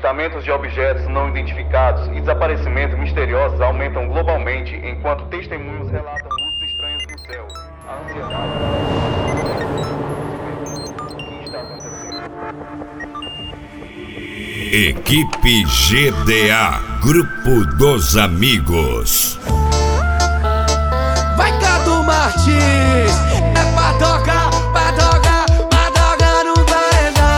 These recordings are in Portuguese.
avistamentos de objetos não identificados e desaparecimentos misteriosos aumentam globalmente, enquanto testemunhos relatam luzes estranhas no céu. A ansiedade... O que está acontecendo? Equipe GDA, Grupo dos Amigos. Vai, Cadu Martins, é padoca no paredão.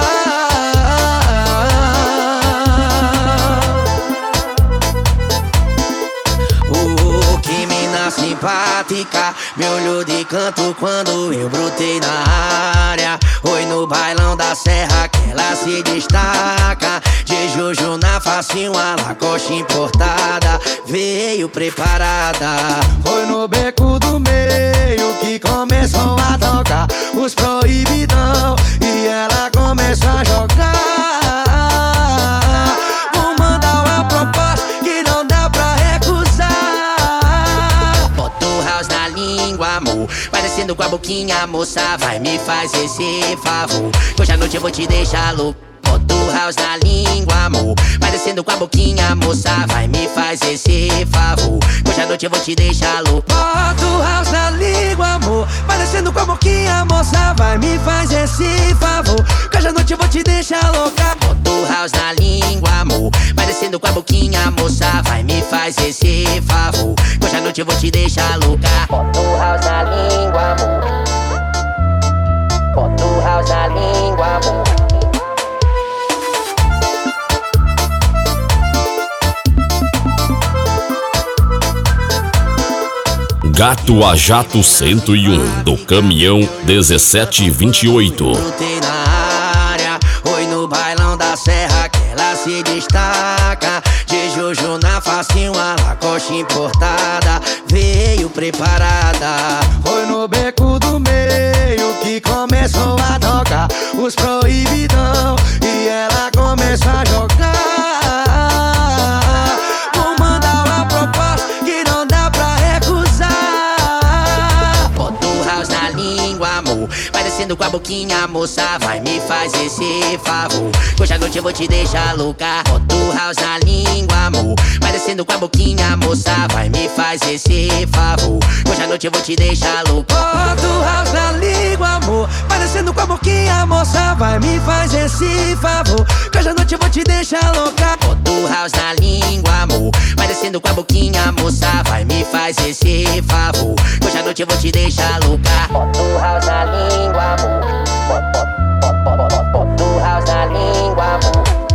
Que mina simpática, me olhou de canto quando eu brotei na área. Oi, no bailão da serra que ela se destaca. De Juju na face, uma Lacoste importada, veio preparada. Foi no beco do meio que começou a tocar os proibidão e ela começou a jogar. Vou mandar uma proposta que não dá pra recusar. Bota o house na língua, amor, parecendo com a boquinha, moça, vai me fazer esse favor, que hoje à noite eu vou te deixar louco. Bota o house na língua, amor, parecendo com a boquinha, moça, vai me fazer esse favor, que hoje à noite eu vou te deixar louco. Bota o house na língua, amor, parecendo com a boquinha, moça, vai me fazer esse favor, que hoje à noite eu vou te deixar louca. Bota o house na língua, amor, parecendo com a boquinha, moça, vai me fazer esse favor, que hoje à noite eu vou te deixar louca. Bota o house na língua, amor, bota o house na língua, amor. Gato a Jato 101, do caminhão 1728. Brotei na área, oi, no bailão da serra que ela se destaca. De Juju na face, uma Lacoste importada, veio preparada. Foi no beco do meio que começou a tocar os proibidão e ela começou a jogar. Vou mandar uma proposta que não dá pra recusar. Bota o house na língua, amor, parecendo com a boquinha, moça, vai me fazer esse favor, que hoje à noite eu vou te deixar louca. Bota o house na língua, amor, parecendo com a boquinha, moça, vai me fazer esse favor, que hoje à noite eu vou te deixar louca. Bota o house na língua, amor, parecendo com a boquinha, moça, vai me fazer esse favor, que hoje à noite eu vou te deixar louca. Bota o house na língua, amor, parecendo com a boquinha, moça, vai me fazer esse favor, que hoje à noite eu vou te deixar louca. Bota o house na língua, amor, bota o house na língua, amor.